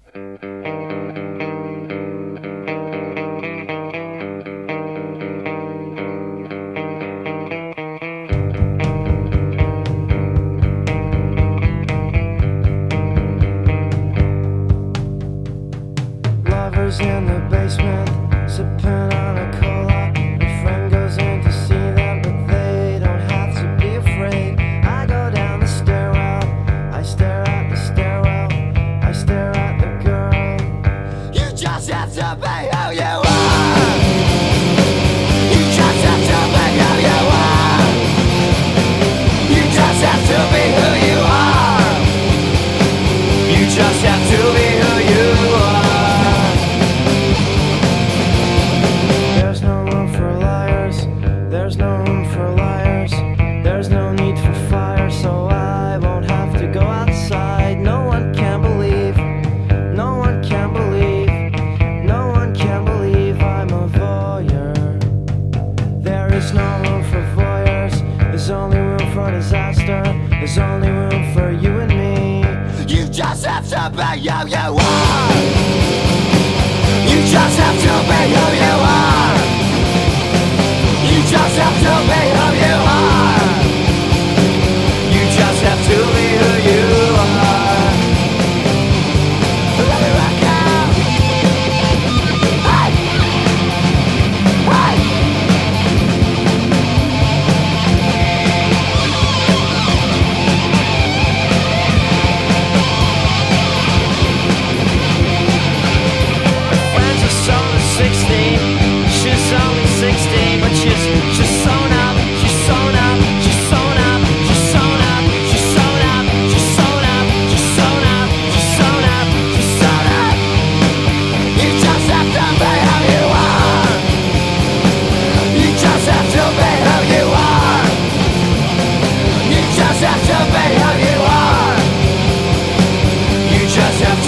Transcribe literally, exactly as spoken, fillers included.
Lovers in the basement, sipping on a cola. A friend goes in to see them, but they don't have to be afraid. I go down the stairwell, I stare at the stairwell, I stare at the girl. You just have to be who you are. You just have to be who you are. You just have to be who you are. You just have to be who you are. There's no room for liars, there's no room for liars. There's no need for fire, so I won't have to go outside. No one can believe, no one can believe, no one can believe I'm a voyeur. There is no room for voyeurs, there's only room for disaster. There's only room for you and me. You just have to be who you are. You just have to be who you are. You just have to be who you are. You just have to be who you are. Let me rock out. Hey! Hey! Friends are only sixteen, she's only sixteen, but she's she's sewn up, she's sewn up, she's sewn up, she's sewn up, she's sewn up, she's sewn up, she's sewn up, she's sewn up, she's sewn up. You just have to be who you are. You just have to be who you are. You just have to be who you are. You just have